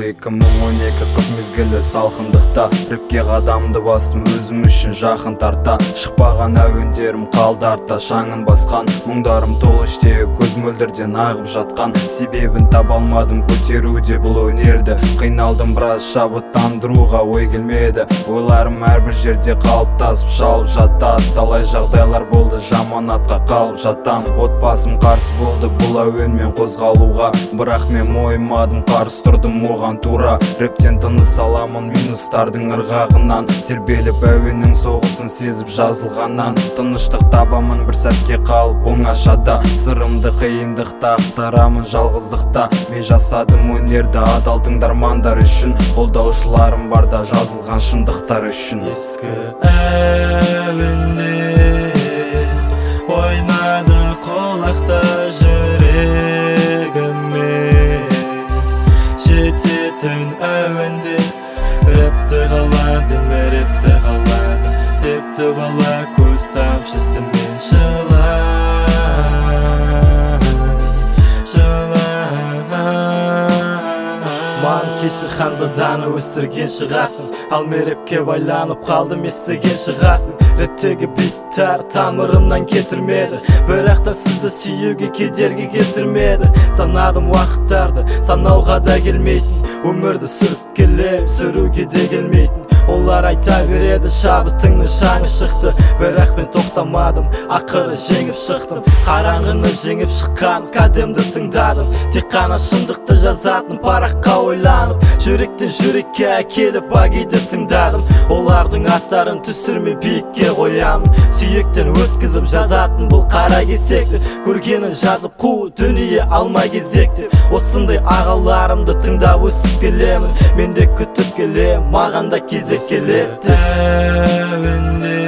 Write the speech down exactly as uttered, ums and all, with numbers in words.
эки мың он эки кыз мезгілі салқындықта рэпке қадамды бастым өзім үшін жақын тарта. Шықпаған әуендерім қалды артта, шаңын басқан мұңдарым толы іштегі көз мөлдірден ағып жатқан. Себебін таба алмадым көтеруде бұл өнерді, қиналдым біраз шабыттандыруға ой келмеді. Ойларым әрбір жерде қалыптасып шалып жатады, талай жағдайлар болды жаманатқа қалып жатам. Отбасым қарсы болды бұл әуенмен қозғалуға, бірақ мен мойымадым, қарсы тұрдым оған тура. Рэптен тыныс аламын минустардың ырғағынан, тербеліп әуеннің соғысын сезіп жазылғаннан. Тыныштық табамын бір сәтке қалып оңашада, сырымды қиындықта ақтарамын жалғыздықта. Мен жасадым өнерді адал тыңдармандар үшін, қолдаушыларым барда жазылған шындықтар үшін. Ескі әуенде ойнады құлақта жүрегіме, жететін әуенде рэпті қаладым, рэпті қаладым. Тепті бала көз тамшысымен жылай, жылай. Маған кешір ханзаданы өсірген шығарсың, ал мен рэпке байланып қалдым естіген шығарсың. Рэптегі биттар тамырымнан кетірмеді, бірақ та сізді сүйуге кедергі келтірмеді. Санадым уақыттарды, санауға да келмейтін, өмірді сүріп келем, сүруге де келмейтін. Олар айта береді шабытыңның шаңы шықты, бірақ мен тоқтамадым, ақыры жеңіп шықтым. Қараңғыны жеңіп шыққан кәдемді тыңдадым, тек қана шындықты жазатын параққа ойланып. Жүректен жүрекке әкеліп багиді тыңдадым, олардың аттарын түсірме биікке қоямын. Сүйектен өткізіп жазатын бұл қара кесекті, көргенін жазып қу дүние алмай кезекті. Осындай ағаларымды тыңдап өсіп келемін, мен де күтіп келем, маған да кезек келеді. Әуенде